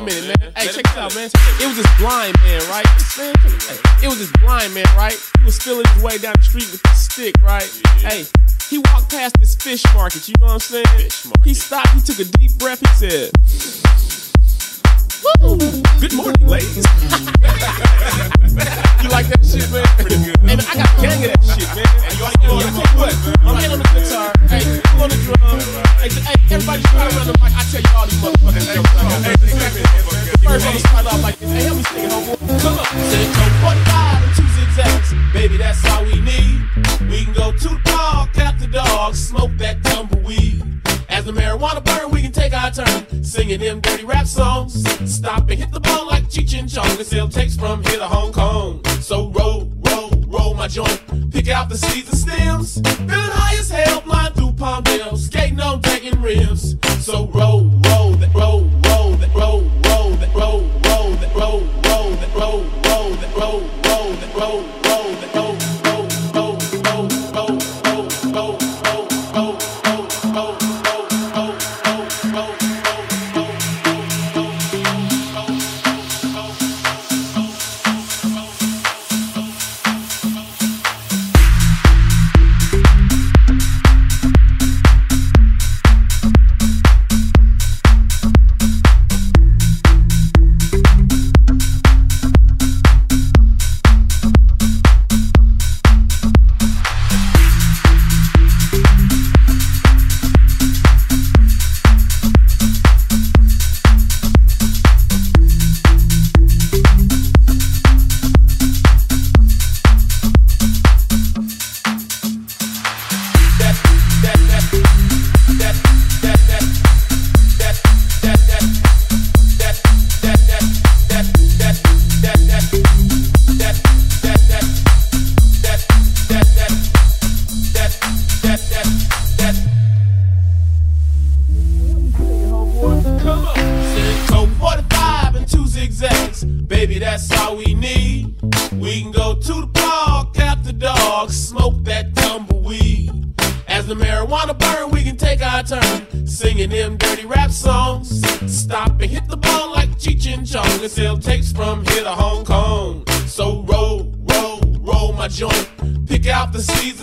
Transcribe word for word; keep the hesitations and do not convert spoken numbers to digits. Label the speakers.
Speaker 1: a minute, man. Hey, check this out, man. It was this blind man, right? Man, hey, it was this blind man, right? He was feeling his way down the street with his stick, right? Hey, he walked past this fish market, you know what I'm saying? He stopped, he took a deep breath, he said, woo! Good morning, ladies. You like that shit, man? Pretty good. Hey, man, I got a gang of that shit, man. Hey, you like it? I'll tell you what, I'm hitting on the guitar, hey, you on the drum, hey, hey, everybody just ride around the mic, I tell you all these motherfuckers. Hey, first, I'm gonna start off like this. Hey, help me sing it, homeboy. Come on. Say, go forty-five and two zigzags. Baby, that's all we need. We can go to the park, tap the dog, smoke that tumbleweed. As the marijuana burn, we can take our turn singing them dirty rap songs. Stop and hit the bone like Cheech and Chong and sell takes from here to Hong Kong. So roll, roll, roll my joint. Pick out the seeds and stems. Feeling high as hell, flying through Palmdale, skating on dragging rims. So roll, roll that, roll, roll that, roll, roll that, roll, roll that, roll, roll that, roll, roll that, roll, roll that, roll, roll that, roll, roll, roll, roll, roll, roll, roll, roll, roll. Baby, that's all we need. We can go to the park, tap the dog, smoke that tumbleweed. As the marijuana burn, we can take our turn singing them dirty rap songs. Stop and hit the ball like Cheech and Chong and sell tapes from here to Hong Kong. So roll, roll, roll my joint. Pick out the seeds